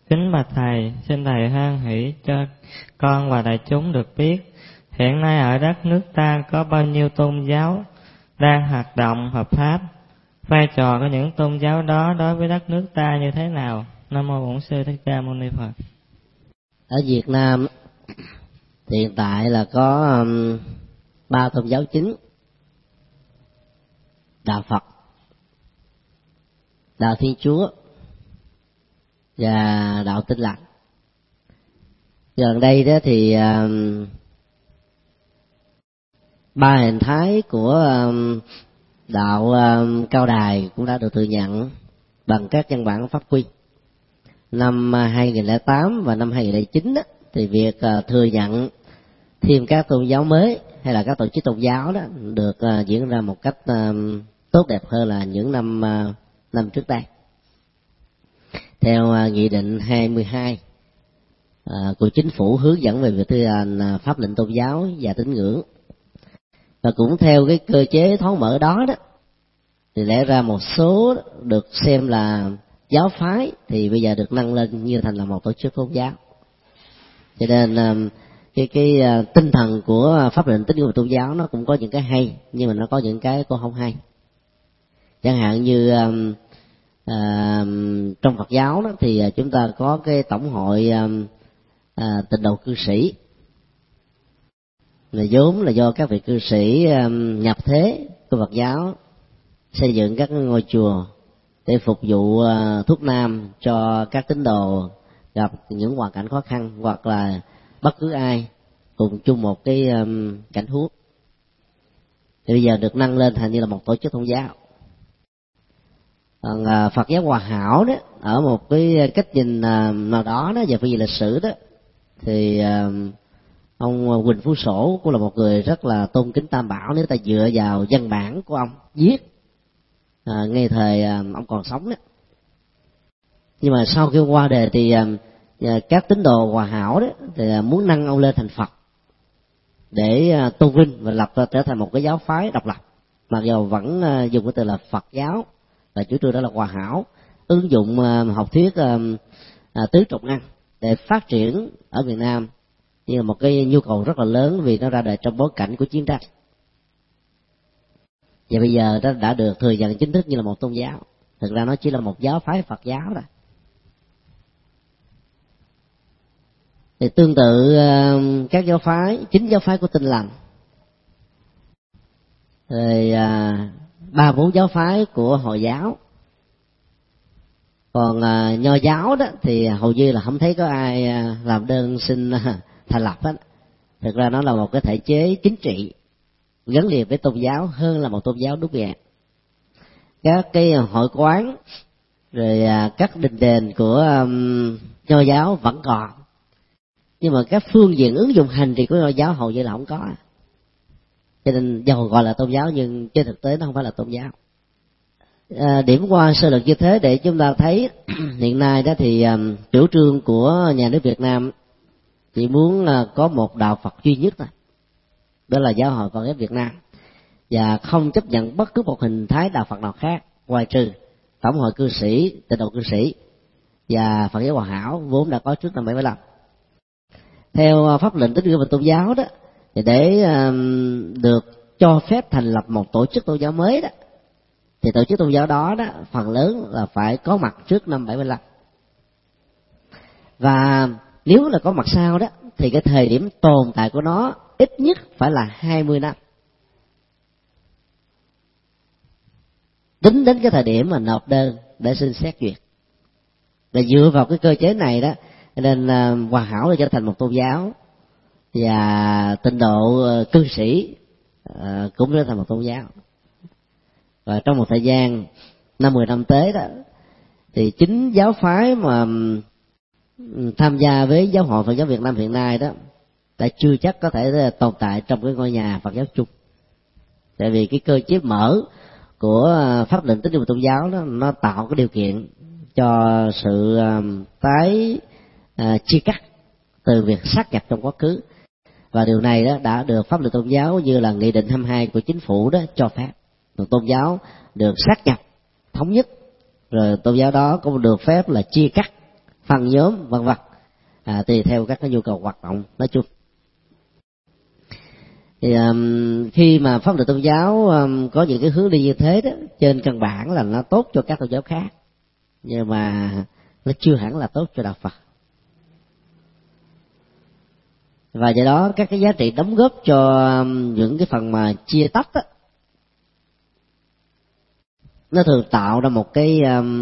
Kính bạch Thầy, xin Thầy hoan hỷ cho con và đại chúng được biết, hiện nay ở đất nước ta có bao nhiêu tôn giáo đang hoạt động hợp pháp? Vai trò của những tôn giáo đó đối với đất nước ta như thế nào? Nam mô Bổn Sư Thích Ca Mâu Ni Phật. Ở Việt Nam hiện tại là có 3 tôn giáo chính: đạo Phật, đạo Thiên Chúa và đạo Tin Lành. Gần đây đó thì 3 hình thái của đạo Cao Đài cũng đã được thừa nhận bằng các văn bản pháp quy. Năm 2008 và năm 2009 đó, thì việc thừa nhận thêm các tôn giáo mới hay là các tổ chức tôn giáo đó được diễn ra một cách tốt đẹp hơn là những năm trước đây. Theo nghị định 22 của chính phủ hướng dẫn về việc thi hành pháp lệnh tôn giáo và tín ngưỡng, và cũng theo cái cơ chế thoáng mở đó thì lẽ ra một số được xem là giáo phái thì bây giờ được nâng lên như thành là một tổ chức tôn giáo. Cho nên cái tinh thần của pháp lệnh tín ngưỡng tôn giáo nó cũng có những cái hay, nhưng mà nó có những cái cũng không hay. Chẳng hạn như trong Phật giáo đó thì chúng ta có cái tổng hội tịnh độ cư sĩ, là vốn là do các vị cư sĩ nhập thế của Phật giáo xây dựng các ngôi chùa để phục vụ thuốc nam cho các tín đồ gặp những hoàn cảnh khó khăn, hoặc là bất cứ ai cùng chung một cái cảnh huống. Thì bây giờ được nâng lên thành như là một tổ chức tôn giáo. Còn Phật giáo Hòa Hảo đó, ở một cái cách nhìn nào đó về phương diện lịch sử đó, thì ông Huỳnh Phú Sổ cũng là một người rất là tôn kính Tam Bảo, nếu ta dựa vào văn bản của ông viết ngay thời ông còn sống đó. Nhưng mà sau khi qua đời thì các tín đồ Hòa Hảo đó thì muốn nâng ông lên thành Phật để tôn vinh và lập ra trở thành một cái giáo phái độc lập, mặc dù vẫn dùng cái từ là Phật giáo, và chủ trương đó là Hòa Hảo, ứng dụng học thuyết tứ trọng năng để phát triển ở Việt Nam, như là một cái nhu cầu rất là lớn vì nó ra đời trong bối cảnh của chiến tranh. Và bây giờ nó đã được thừa nhận chính thức như là một tôn giáo. Thực ra nó chỉ là một giáo phái Phật giáo thôi. Thì tương tự các giáo phái, 9 giáo phái của Tin Lành, rồi 3-4 giáo phái của Hồi giáo. Còn Nho giáo đó thì hầu như là không thấy có ai làm đơn xin thành lập hết. Thực ra nó là một cái thể chế chính trị gắn liền với tôn giáo hơn là một tôn giáo đúng nghĩa. Các cái hội quán rồi các đình đền của Nho giáo vẫn còn, nhưng mà các phương diện ứng dụng hành trì của Nho giáo hầu như là không có. Cho nên dầu gọi là tôn giáo nhưng trên thực tế nó không phải là tôn giáo. Điểm qua sơ lược như thế để chúng ta thấy hiện nay đó thì chủ trương của nhà nước Việt Nam chỉ muốn có một đạo Phật duy nhất thôi, đó là Giáo hội Phật giáo Việt Nam, và không chấp nhận bất cứ một hình thái đạo Phật nào khác ngoài trừ tổng hội cư sĩ, tịnh độ cư sĩ và Phật giáo Hòa Hảo vốn đã có trước năm 75. Theo pháp lệnh tín ngưỡng và tôn giáo đó, thì để được cho phép thành lập một tổ chức tôn giáo mới đó, thì tổ chức tôn giáo đó phần lớn là phải có mặt trước năm 75. Và nếu là có mặt sau đó thì cái thời điểm tồn tại của nó ít nhất phải là 20 năm. Tính đến cái thời điểm mà nộp đơn để xin xét duyệt. Và dựa vào cái cơ chế này đó, nên Hòa Hảo đã trở thành một tôn giáo, và tịnh độ cư sĩ cũng trở thành một tôn giáo. Và trong một thời gian 50 năm tới đó, thì 9 giáo phái mà tham gia với Giáo hội Phật giáo Việt Nam hiện nay đó đã chưa chắc có thể tồn tại trong cái ngôi nhà Phật giáo chung. Tại vì cái cơ chế mở của pháp lệnh tín ngưỡng tôn giáo đó, nó tạo cái điều kiện cho sự tái chia cắt từ việc sát nhập trong quá khứ, và điều này đó đã được pháp lệnh tôn giáo như là nghị định 22 của chính phủ đó cho phép. Một tôn giáo được sát nhập thống nhất, rồi tôn giáo đó cũng được phép là chia cắt phân nhóm vân vân, tùy theo các cái nhu cầu hoạt động nói chung. Thì khi mà pháp luật tôn giáo có những cái hướng đi như thế đó, trên căn bản là nó tốt cho các tôn giáo khác, nhưng mà nó chưa hẳn là tốt cho đạo Phật. Và do đó các cái giá trị đóng góp cho những cái phần mà chia tách đó, nó thường tạo ra một cái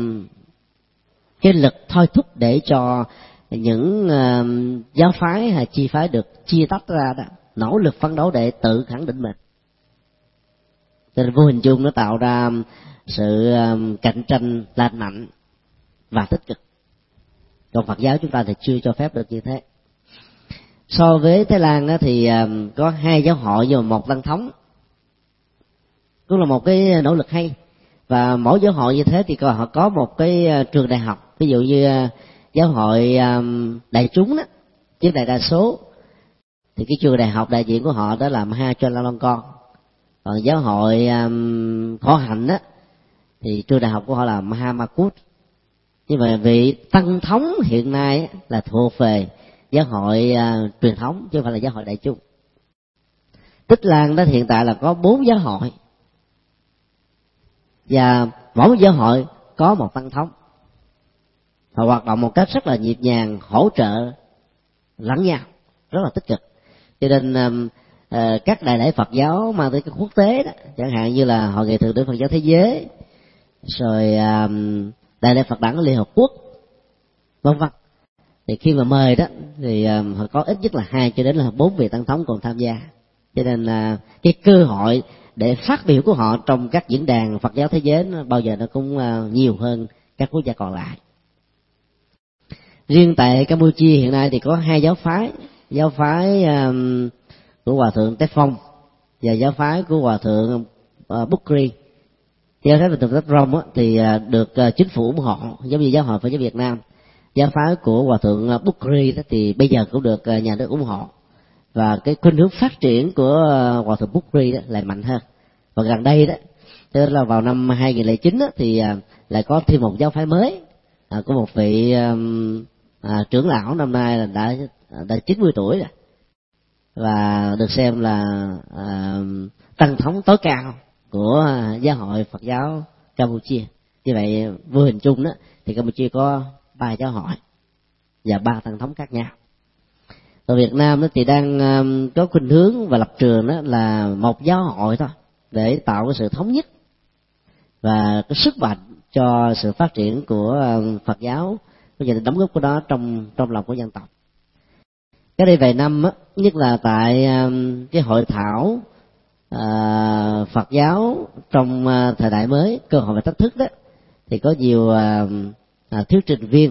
lực thôi thúc để cho những giáo phái hay chi phái được chia tách ra đó nỗ lực phấn đấu để tự khẳng định mình. Cho nên vô hình chung nó tạo ra sự cạnh tranh lành mạnh và tích cực. Còn Phật giáo chúng ta thì chưa cho phép được như thế. So với Thái Lan thì có 2 giáo hội và 1 tăng thống, cũng là một cái nỗ lực hay. Và mỗi giáo hội như thế thì họ có một cái trường đại học. Ví dụ như giáo hội đại chúng đó, chiếm đại đa số, thì cái trường đại học đại diện của họ đó là Maha Chulalongkorn. Còn giáo hội Phổ Hạnh đó thì trường đại học của họ là Mahamakut. Như vậy vị tăng thống hiện nay là thuộc về giáo hội truyền thống chứ không phải là giáo hội đại chúng. Tích Lan đó hiện tại là có 4 giáo hội, và mỗi giáo hội có 1 tăng thống. Họ hoạt động một cách rất là nhịp nhàng, hỗ trợ lẫn nhau, rất là tích cực. Cho nên các đại lễ Phật giáo mang tới cái quốc tế đó, chẳng hạn như là Hội nghị thượng đỉnh Phật giáo thế giới, rồi đại lễ Phật đản Liên Hợp Quốc, vân vân, thì khi mà mời đó thì họ có ít nhất là 2 cho đến là 4 vị tăng thống còn tham gia. Cho nên cái cơ hội để phát biểu của họ trong các diễn đàn Phật giáo thế giới nó bao giờ nó cũng nhiều hơn các quốc gia còn lại. Riêng tại Campuchia hiện nay thì có 2 giáo phái của Hòa thượng Tép Phong và giáo phái của Hòa thượng Bukri. Giáo phái Hòa thượng Tép Phong thì được chính phủ ủng hộ, giống như giáo hội Phật giáo Việt Nam. Giáo phái của Hòa thượng Bukri đó thì bây giờ cũng được nhà nước ủng hộ, và cái khuynh hướng phát triển của Hòa thượng Bukri đó lại mạnh hơn. Và gần đây đó, tức là vào năm 2009 đó, thì lại có thêm một giáo phái mới của một vị trưởng lão năm nay là đã 90 tuổi rồi, và được xem là tăng thống tối cao của giáo hội Phật giáo Campuchia. Như vậy vô hình chung đó thì Campuchia có 3 giáo hội và 3 tăng thống khác nhau. Ở Việt Nam đó thì đang có khuynh hướng và lập trường đó là 1 giáo hội thôi, để tạo cái sự thống nhất và cái sức mạnh cho sự phát triển của Phật giáo, bây giờ đóng góp của đó trong lòng của dân tộc. Cái đây vài năm á, nhất là tại cái hội thảo Phật giáo trong thời đại mới, cơ hội và thách thức đó, thì có nhiều thuyết trình viên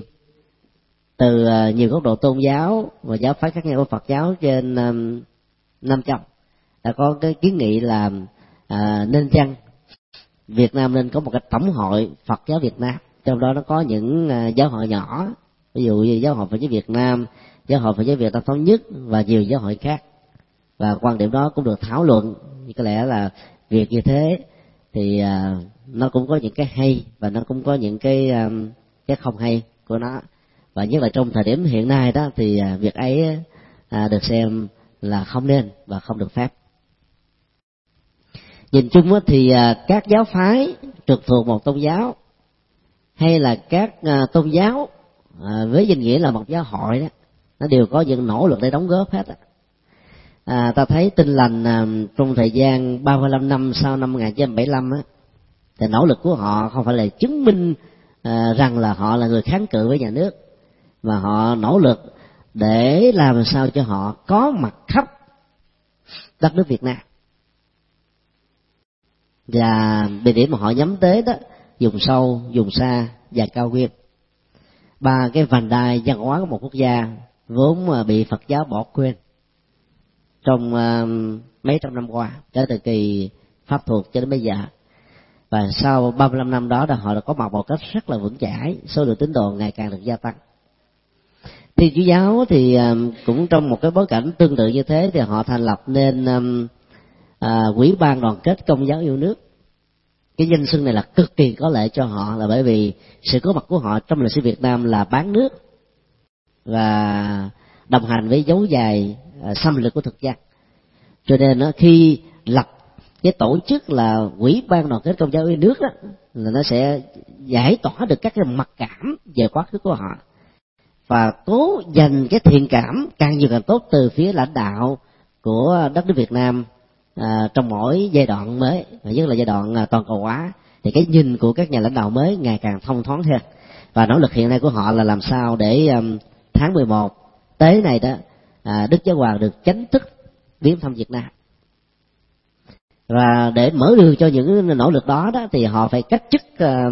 từ nhiều góc độ tôn giáo và giáo phái khác nhau của Phật giáo trên Nam Châu đã có cái kiến nghị là nên chăng Việt Nam nên có một cái tổng hội Phật giáo Việt Nam, trong đó nó có những giáo hội nhỏ, ví dụ như giáo hội Phật giáo Việt Nam, giáo hội Phật giáo Việt Nam Thống Nhất và nhiều giáo hội khác. Và quan điểm đó cũng được thảo luận. Có lẽ là việc như thế thì nó cũng có những cái hay và nó cũng có những cái không hay của nó. Và nhất là trong thời điểm hiện nay đó thì việc ấy được xem là không nên và không được phép. Nhìn chung thì các giáo phái trực thuộc một tôn giáo hay là các tôn giáo với danh nghĩa là một giáo hội đó, nó đều có những nỗ lực để đóng góp hết. Ta thấy Tin Lành trong thời gian 35 năm sau năm 1975 á, thì nỗ lực của họ không phải là chứng minh rằng là họ là người kháng cự với nhà nước, mà họ nỗ lực để làm sao cho họ có mặt khắp đất nước Việt Nam. Và địa điểm mà họ nhắm tới đó, vùng sâu, vùng xa và cao nguyên, 3 cái vành đai văn hóa của một quốc gia vốn mà bị Phật giáo bỏ quên trong mấy trăm năm qua, từ thời kỳ Pháp thuộc cho đến bây giờ. Và sau 35 năm đó họ đã có mặt một cách rất là vững chãi, số lượng tín đồ ngày càng được gia tăng. Thiên Chúa giáo thì cũng trong một cái bối cảnh tương tự như thế, thì họ thành lập nên Ủy ban đoàn kết Công giáo yêu nước. Cái danh xưng này là cực kỳ có lợi cho họ, là bởi vì sự có mặt của họ trong lịch sử Việt Nam là bán nước và đồng hành với dấu dài xâm lược của thực dân. Cho nên khi lập cái tổ chức là Ủy ban Đoàn kết Công giáo yêu nước đó, là nó sẽ giải tỏa được các cái mặc cảm về quá khứ của họ, và cố dành cái thiện cảm càng nhiều càng tốt từ phía lãnh đạo của đất nước Việt Nam trong mỗi giai đoạn mới, và nhất là giai đoạn toàn cầu hóa, thì cái nhìn của các nhà lãnh đạo mới ngày càng thông thoáng hơn. Và nỗ lực hiện nay của họ là làm sao để tháng 11 tới này đó, Đức Giáo Hoàng được chính thức viếng thăm Việt Nam. Và để mở đường cho những nỗ lực đó thì họ phải cách chức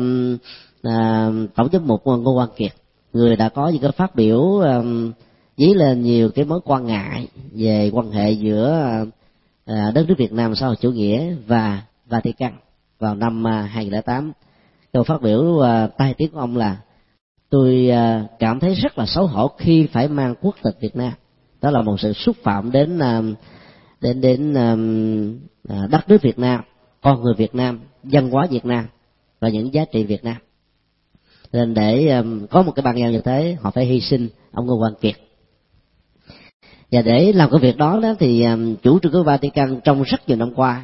tổng giám mục Ngô Quang Kiệt, người đã có những cái phát biểu dấy lên nhiều cái mối quan ngại về quan hệ giữa đất nước Việt Nam xã hội chủ nghĩa và Vatican vào năm 2008. Câu phát biểu tai tiếng của ông là: tôi cảm thấy rất là xấu hổ khi phải mang quốc tịch Việt Nam. Đó là một sự xúc phạm đến đất nước Việt Nam, con người Việt Nam, văn hóa Việt Nam và những giá trị Việt Nam. Nên để có một cái ban giao như thế, họ phải hy sinh ông Ngô Quang Kiệt. Và để làm cái việc đó thì chủ trương của Vatican trong rất nhiều năm qua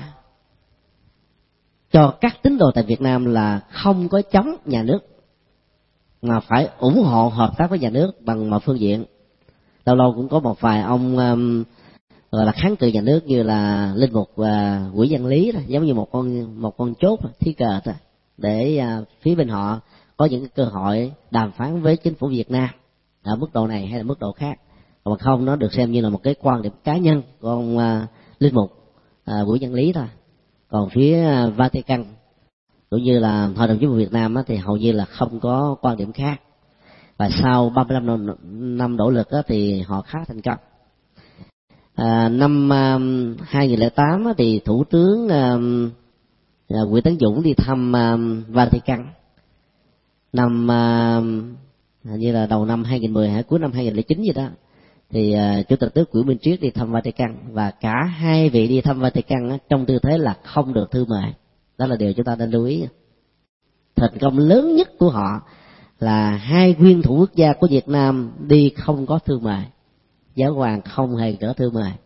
cho các tín đồ tại Việt Nam là không có chống nhà nước, mà phải ủng hộ hợp tác với nhà nước bằng mọi phương diện. Lâu lâu cũng có một vài ông gọi là kháng cự nhà nước, như là linh mục Quỹ Văn Lý đó, giống như một con chốt thi cờ đó, để phía bên họ có những cơ hội đàm phán với chính phủ Việt Nam ở mức độ này hay là mức độ khác. Còn không, nó được xem như là một cái quan điểm cá nhân của ông linh mục Quỹ Văn Lý thôi. Còn phía Vatican cũng như là Hội đồng Chính phủ Việt Nam thì hầu như là không có quan điểm khác. Và sau 35 năm nỗ lực thì họ khá thành công. Năm 2008 thì Thủ tướng Nguyễn Tấn Dũng đi thăm Vatican. Năm hình như là đầu năm 2010 hay cuối năm 2009 gì đó, thì Chủ tịch nước Nguyễn Minh Triết đi thăm Vatican, và cả hai vị đi thăm Vatican trong tư thế là không được thư mời. Đó là điều chúng ta nên lưu ý. Thành công lớn nhất của họ là hai nguyên thủ quốc gia của Việt Nam đi không có thư mời, giáo hoàng không hề gửi thư mời.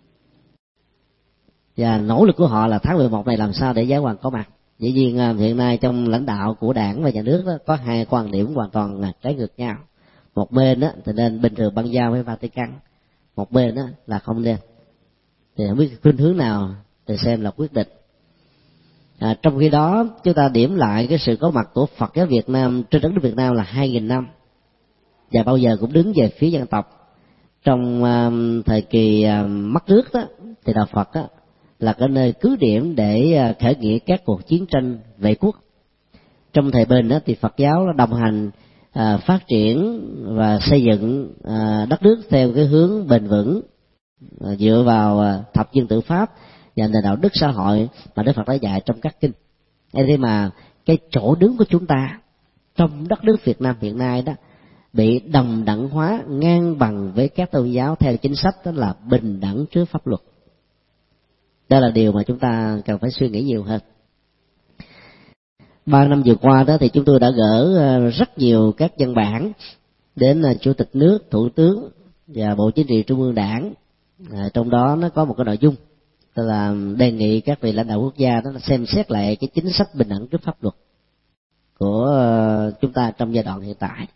Và nỗ lực của họ là tháng 11 này làm sao để giáo hoàng có mặt. Dĩ nhiên hiện nay trong lãnh đạo của đảng và nhà nước đó, có hai quan điểm hoàn toàn trái ngược nhau. Một bên thì nên bình thường băng giao với Vatican, một bên là không nên. Thì không biết khuynh hướng nào thì xem là quyết định. Trong khi đó chúng ta điểm lại cái sự có mặt của Phật giáo Việt Nam trên đất nước Việt Nam là 2.000 năm, và bao giờ cũng đứng về phía dân tộc. Trong thời kỳ mất nước đó, thì đạo Phật là cái nơi cứ điểm để khởi nghĩa các cuộc chiến tranh vệ quốc. Trong thời bình thì Phật giáo đồng hành phát triển và xây dựng đất nước theo cái hướng bền vững, dựa vào thập dân tự pháp và nền đạo đức xã hội mà Đức Phật đã dạy trong các kinh. Thế mà cái chỗ đứng của chúng ta trong đất nước Việt Nam hiện nay đó bị đồng đẳng hóa ngang bằng với các tôn giáo theo chính sách đó là bình đẳng trước pháp luật. Đó là điều mà chúng ta cần phải suy nghĩ nhiều hơn. 3 năm vừa qua đó thì chúng tôi đã gửi rất nhiều các văn bản đến Chủ tịch nước, Thủ tướng và Bộ Chính trị Trung ương Đảng. Trong đó nó có một cái nội dung là đề nghị các vị lãnh đạo quốc gia đó xem xét lại cái chính sách bình đẳng trước pháp luật của chúng ta trong giai đoạn hiện tại.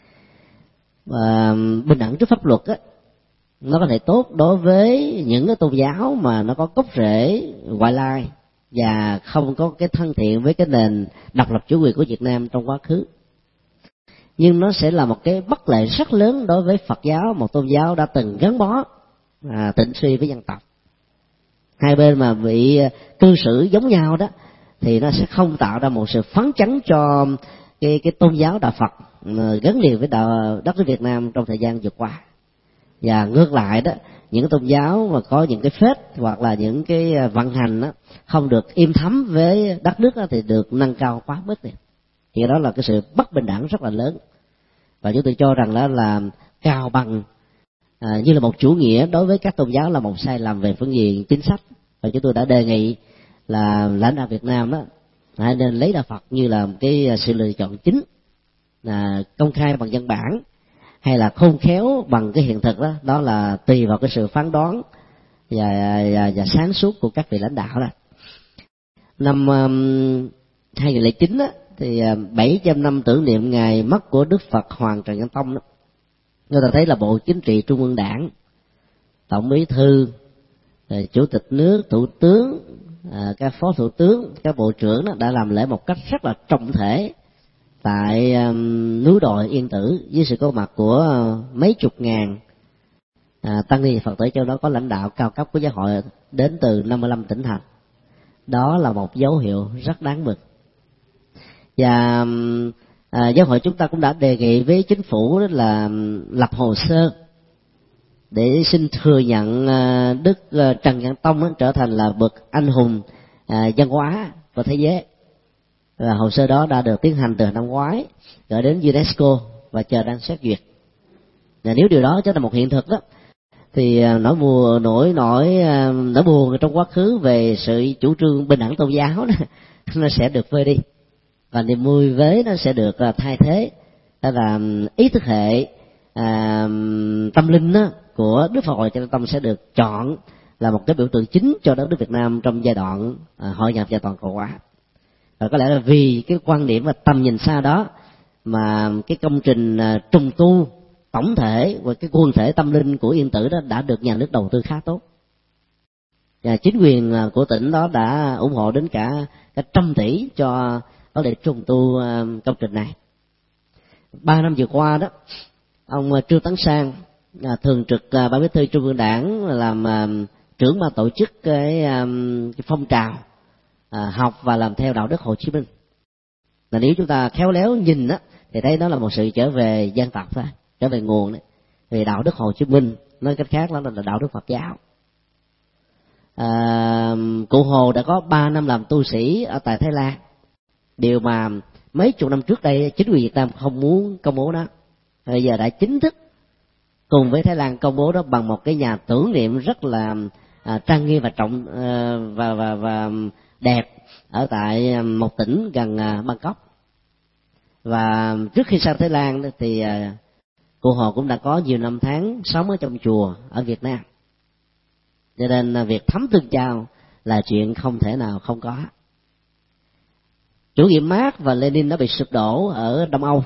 Bình đẳng trước pháp luật nó có thể tốt đối với những cái tôn giáo mà nó có gốc rễ ngoại lai và không có cái thân thiện với cái nền độc lập chủ quyền của Việt Nam trong quá khứ. Nhưng nó sẽ là một cái bất lợi rất lớn đối với Phật giáo, một tôn giáo đã từng gắn bó tịnh suy với dân tộc. Hai bên mà bị cư xử giống nhau đó thì nó sẽ không tạo ra một sự phấn chấn cho cái tôn giáo đạo Phật gắn liền với đất nước Việt Nam trong thời gian vừa qua. Và ngược lại đó, những tôn giáo mà có những cái phết hoặc là những cái vận hành đó, không được im thấm với đất nước đó, thì được nâng cao quá mức này. Thì đó là cái sự bất bình đẳng rất là lớn. Và chúng tôi cho rằng đó là cao bằng như là một chủ nghĩa đối với các tôn giáo là một sai lầm về phương diện chính sách. Và chúng tôi đã đề nghị là lãnh đạo Việt Nam đó hãy nên lấy đạo Phật như là một cái sự lựa chọn chính, là công khai bằng văn bản, hay là khôn khéo bằng cái hiện thực đó, đó là tùy vào cái sự phán đoán và sáng suốt của các vị lãnh đạo đó. Năm 2009 đó, thì 700 năm tưởng niệm ngày mất của Đức Phật Hoàng Trần Nhân Tông đó, người ta thấy là Bộ Chính trị Trung ương Đảng, Tổng Bí thư, Chủ tịch nước, Thủ tướng, các phó thủ tướng, các bộ trưởng đó đã làm lễ một cách rất là trọng thể tại núi đồi Yên Tử, với sự có mặt của mấy chục ngàn tăng ni Phật tử, trong đó có lãnh đạo cao cấp của giáo hội đến từ 55 tỉnh thành. Đó là một dấu hiệu rất đáng mừng. Và giáo hội chúng ta cũng đã đề nghị với chính phủ đó là lập hồ sơ để xin thừa nhận Đức Trần Nhân Tông trở thành là bậc anh hùng văn hóa của thế giới. Và hồ sơ đó đã được tiến hành từ năm ngoái, gửi đến UNESCO và chờ đang xét duyệt. Và nếu điều đó trở thành một hiện thực đó, thì nỗi buồn trong quá khứ về sự chủ trương bình đẳng tôn giáo đó, nó sẽ được vơi đi, và niềm vui vế nó sẽ được thay thế. Đó là ý thức hệ tâm linh đó, của Đức Phật Hoàng Trần Nhân Tông sẽ được chọn là một cái biểu tượng chính cho đất nước Việt Nam trong giai đoạn hội nhập và toàn cầu hóa. Và có lẽ là vì cái quan điểm và tầm nhìn xa đó mà cái công trình trùng tu tổng thể và cái quần thể tâm linh của Yên Tử đó đã được nhà nước đầu tư khá tốt. Và chính quyền của tỉnh đó đã ủng hộ đến cả 100 tỷ cho vấn đề trùng tu công trình này. 3 năm vừa qua đó, ông Trương Tấn Sang, thường trực Ban Bí thư Trung ương Đảng, làm trưởng ban tổ chức cái phong trào học và làm theo đạo đức Hồ Chí Minh. Là nếu chúng ta khéo léo nhìn đó, thì thấy đó là một sự trở về dân tộc thôi, trở về nguồn đấy. Vì đạo đức Hồ Chí Minh, nói cách khác đó là đạo đức Phật giáo. Cụ Hồ đã có 3 năm làm tu sĩ ở tại Thái Lan, điều mà mấy chục năm trước đây chính quyền Việt Nam không muốn công bố đó. Bây giờ đã chính thức cùng với Thái Lan công bố đó bằng một cái nhà tưởng niệm rất là trang nghiêm và trọng và đẹp ở tại một tỉnh gần Bangkok. Và trước khi sang Thái Lan thì cụ Hồ cũng đã có nhiều năm tháng sống ở trong chùa ở Việt Nam, cho nên việc thấm tương giao là chuyện không thể nào không có. Chủ nghĩa Mác và Lenin đã bị sụp đổ ở Đông Âu.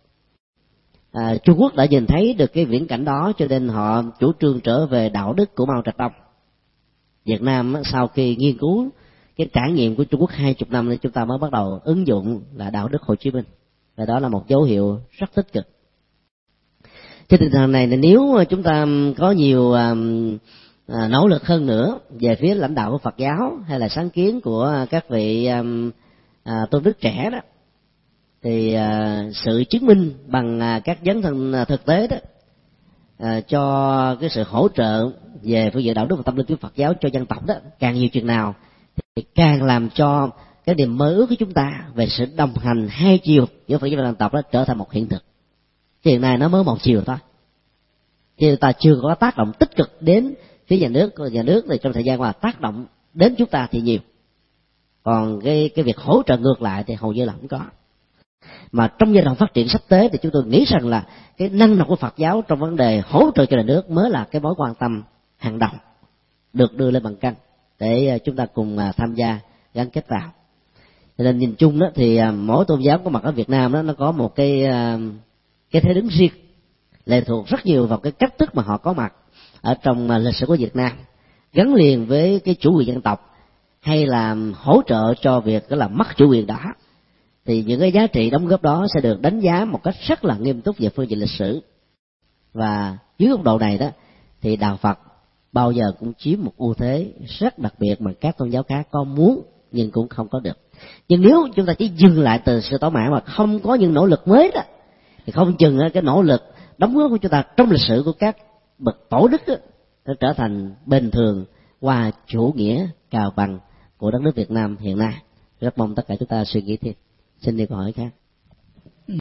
Trung Quốc đã nhìn thấy được cái viễn cảnh đó, cho nên họ chủ trương trở về đạo đức của Mao Trạch Đông. Việt Nam sau khi nghiên cứu cái trải nghiệm của Trung Quốc 20 năm thì chúng ta mới bắt đầu ứng dụng là đạo đức Hồ Chí Minh, và đó là một dấu hiệu rất tích cực. Trên tinh thần này, nếu chúng ta có nhiều nỗ lực hơn nữa về phía lãnh đạo của Phật giáo hay là sáng kiến của các vị tôn đức trẻ đó, thì sự chứng minh bằng các dấn thân thực tế đó cho cái sự hỗ trợ về phương diện đạo đức và tâm linh của Phật giáo cho dân tộc đó càng nhiều chừng nào, thì càng làm cho cái niềm mơ ước của chúng ta về sự đồng hành hai chiều giữa Phật giáo và dân tộc đó trở thành một hiện thực. Hiện nay nó mới một chiều thôi, chứ ta chưa có tác động tích cực đến phía nhà nước. Nhà nước thì trong thời gian qua tác động đến chúng ta thì nhiều, còn cái việc hỗ trợ ngược lại thì hầu như là không có. Mà trong giai đoạn phát triển sắp tới thì chúng tôi nghĩ rằng là cái năng lực của Phật giáo trong vấn đề hỗ trợ cho nhà nước mới là cái mối quan tâm hàng đầu được đưa lên bàn cân để chúng ta cùng tham gia gắn kết vào. Cho nên nhìn chung đó thì mỗi tôn giáo có mặt ở Việt Nam đó nó có một cái thế đứng riêng, lệ thuộc rất nhiều vào cái cách thức mà họ có mặt ở trong lịch sử của Việt Nam, gắn liền với cái chủ quyền dân tộc hay là hỗ trợ cho việc đó là mất chủ quyền đó. Thì những cái giá trị đóng góp đó sẽ được đánh giá một cách rất là nghiêm túc về phương diện lịch sử. Và dưới góc độ này đó thì đạo Phật bao giờ cũng chiếm một ưu thế rất đặc biệt mà các tôn giáo khác có muốn nhưng cũng không có được. Nhưng nếu chúng ta chỉ dừng lại từ sự tỏ mạn mà không có những nỗ lực mới đó, thì không chừng cái nỗ lực đóng góp của chúng ta trong lịch sử của các bậc tổ đức đó, nó trở thành bình thường qua chủ nghĩa cào bằng của đất nước Việt Nam hiện nay. Rất mong tất cả chúng ta suy nghĩ thêm. Xin đi câu hỏi khác.